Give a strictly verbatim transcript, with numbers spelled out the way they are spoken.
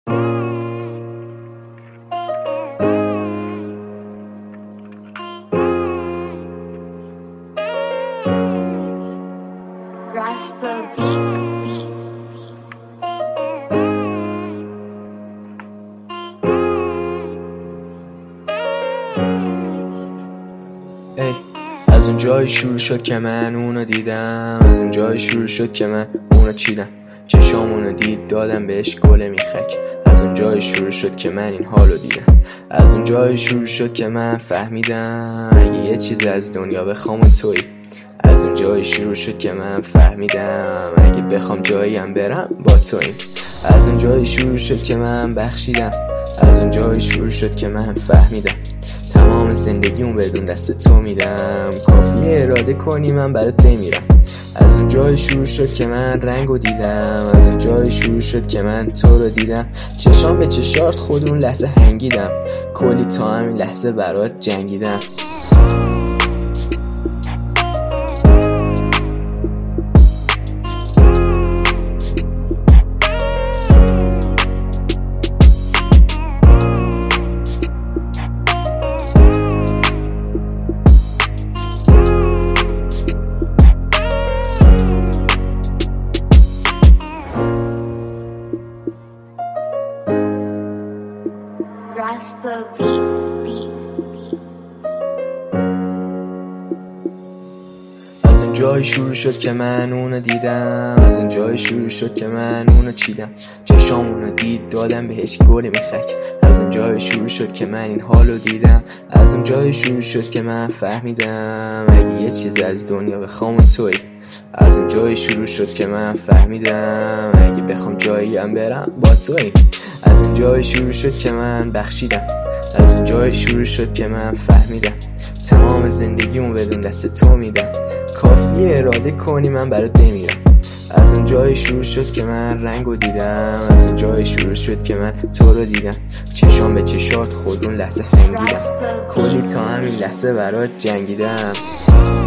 Raspo Beats, Beats, ای از اون جایی شروع شد که من اونو دیدم، از اون جایی شروع شد که من اونو چیدم، چشامونو دید دادم بهش گل میخک. از اون جایی شروع شد که من این حالو دیدم، از اون جایی شروع شد که من فهمیدم اگه یه چیز از دنیا بخوام تویی. از اون جایی شروع شد که من فهمیدم اگه بخوام جاییم برم با تویی. از اون جایی شروع شد که من بخشیدم، از اون جایی شروع شد که من فهمیدم تمام زندگیمو بدون دست تو میدم، کافیه اراده کنی من برات بمیرم. از اون جایی شروع شد که من رنگو دیدم، از اون جایی شروع شد که من تو رو دیدم، چشام به چشارت خود اون لحظه هنگیدم، کلی تا همین لحظه برات جنگیدم. Raspo Beats, Beats, Beats. از اون جایی شروع شد که من اونو دیدم، از اون جایی شروع شد که من اونو چیدم، چشامونو دید دادم بهش گل میخک. از اون جایی شروع شد که من این حالو دیدم، از اون جایی شروع شد که من فهمیدم اگه یه چیز از دنیا بخوام تویی. از اون جایی شروع شد که من فهمیدم اگه بخوام جاییم برم با تویی. از اون جایی شروع شد که من بخشیدم، از اون جایی شروع شد که من فهمیدم تمام زندگیمو بدون دست تو میدم، کافیه اراده کنی من برات بمیرم. از اون جایی شروع شد که من رنگو دیدم، از اون جایی شروع شد که من تو رو دیدم، چشام به چشارت خود اون لحظه هنگیدم، کلی تا همین لحظه برات جنگیدم.